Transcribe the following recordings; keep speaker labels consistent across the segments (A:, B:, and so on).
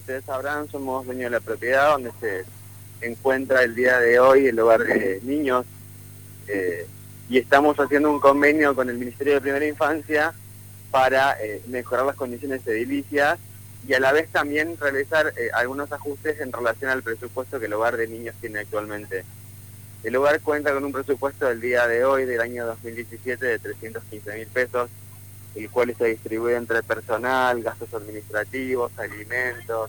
A: Ustedes sabrán, somos dueños de la propiedad donde se encuentra el día de hoy el hogar de niños y estamos haciendo un convenio con el Ministerio de Primera Infancia para mejorar las condiciones edilicias y a la vez también realizar algunos ajustes en relación al presupuesto que el hogar de niños tiene actualmente. El hogar cuenta con un presupuesto del día de hoy, del año 2017, de 315.000 pesos, el cual se distribuye entre personal, gastos administrativos, alimentos.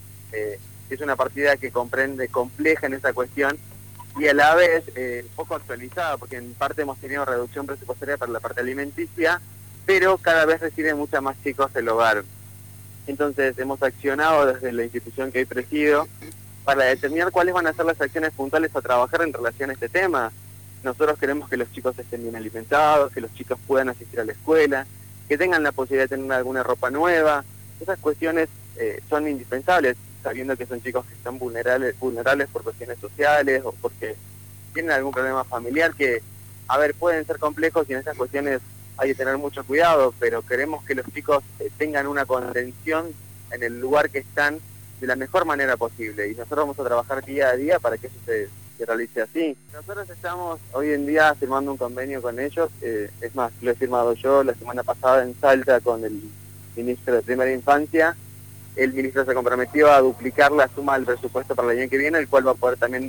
A: Es una partida que comprende compleja en esa cuestión y a la vez poco actualizada, porque en parte hemos tenido reducción presupuestaria para la parte alimenticia, pero cada vez reciben muchas más chicos el hogar. Entonces hemos accionado desde la institución que hoy presido para determinar cuáles van a ser las acciones puntuales a trabajar en relación a este tema. Nosotros queremos que los chicos estén bien alimentados, que los chicos puedan asistir a la escuela, que tengan la posibilidad de tener alguna ropa nueva. Esas cuestiones son indispensables, sabiendo que son chicos que están vulnerables por cuestiones sociales o porque tienen algún problema familiar que, pueden ser complejos y en esas cuestiones hay que tener mucho cuidado, pero queremos que los chicos tengan una contención en el lugar que están de la mejor manera posible y nosotros vamos a trabajar día a día para que eso se realice así. Nosotros estamos hoy en día firmando un convenio con ellos, es más, lo he firmado yo la semana pasada en Salta con el ministro de Primera Infancia. El ministro se comprometió a duplicar la suma del presupuesto para el año que viene, el cual va a poder también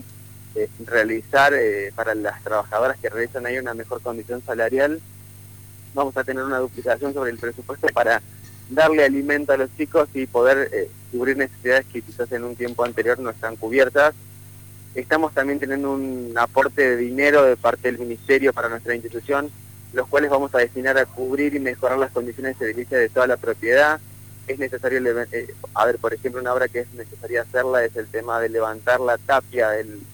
A: realizar para las trabajadoras que realizan ahí una mejor condición salarial. Vamos a tener una duplicación sobre el presupuesto para darle alimento a los chicos y poder cubrir necesidades que quizás en un tiempo anterior no están cubiertas. Estamos también teniendo un aporte de dinero de parte del Ministerio para nuestra institución, los cuales vamos a destinar a cubrir y mejorar las condiciones edilicias de toda la propiedad. Es necesario, por ejemplo, una obra que es necesaria hacerla es el tema de levantar la tapia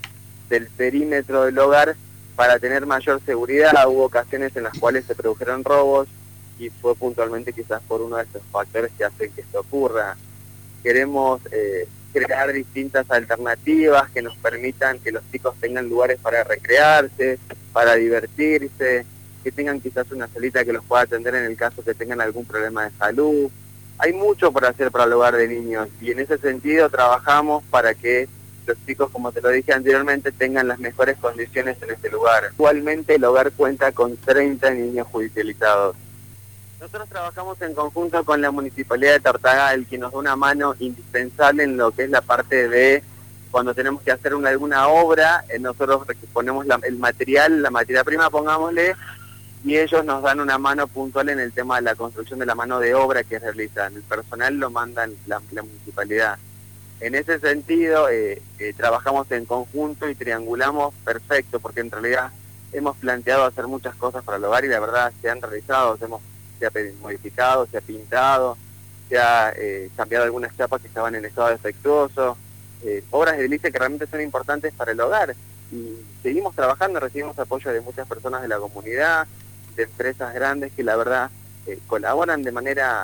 A: del perímetro del hogar para tener mayor seguridad. Hubo ocasiones en las cuales se produjeron robos y fue puntualmente quizás por uno de estos factores que hacen que esto ocurra. Queremos crear distintas alternativas que nos permitan que los chicos tengan lugares para recrearse, para divertirse, que tengan quizás una salita que los pueda atender en el caso que tengan algún problema de salud. Hay mucho por hacer para el hogar de niños y en ese sentido trabajamos para que los chicos, como te lo dije anteriormente, tengan las mejores condiciones en este lugar. Actualmente el hogar cuenta con 30 niños judicializados. Nosotros trabajamos en conjunto con la Municipalidad de Tartagal, que nos da una mano indispensable en lo que es la parte de cuando tenemos que hacer alguna obra, nosotros ponemos el material, la materia prima, pongámosle, y ellos nos dan una mano puntual en el tema de la construcción de la mano de obra que realizan. El personal lo mandan la Municipalidad. En ese sentido, trabajamos en conjunto y triangulamos perfecto, porque en realidad hemos planteado hacer muchas cosas para el hogar y la verdad se han realizado, se ha modificado, se ha pintado, se ha cambiado algunas chapas que estaban en estado defectuoso, obras de edilicia que realmente son importantes para el hogar. Y seguimos trabajando, recibimos apoyo de muchas personas de la comunidad, de empresas grandes que la verdad colaboran de manera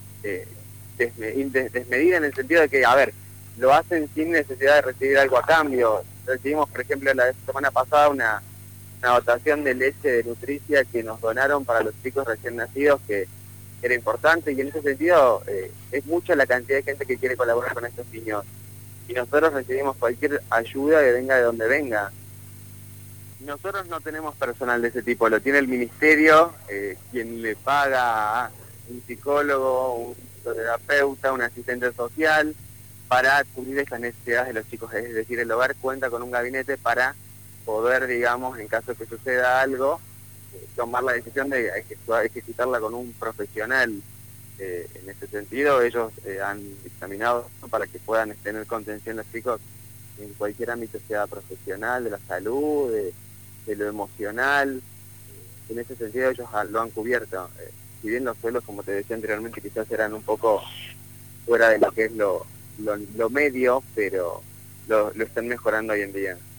A: desmedida en el sentido de que, lo hacen sin necesidad de recibir algo a cambio. Recibimos, por ejemplo, la semana pasada una dotación de leche de nutricia que nos donaron para los chicos recién nacidos, que era importante, y en ese sentido es mucha la cantidad de gente que quiere colaborar con estos niños. Y nosotros recibimos cualquier ayuda que venga de donde venga. Nosotros no tenemos personal de ese tipo, lo tiene el ministerio, quien le paga a un psicólogo, un terapeuta, un asistente social, para cubrir esas necesidades de los chicos. Es decir, el hogar cuenta con un gabinete para poder, digamos, en caso de que suceda algo, tomar la decisión de ejecutarla con un profesional. En ese sentido, ellos han examinado para que puedan tener contención los chicos en cualquier ámbito, sea profesional, de la salud, de lo emocional. En ese sentido ellos lo han cubierto. Si bien los suelos, como te decía anteriormente, quizás eran un poco fuera de lo que es lo medio, pero lo están mejorando hoy en día.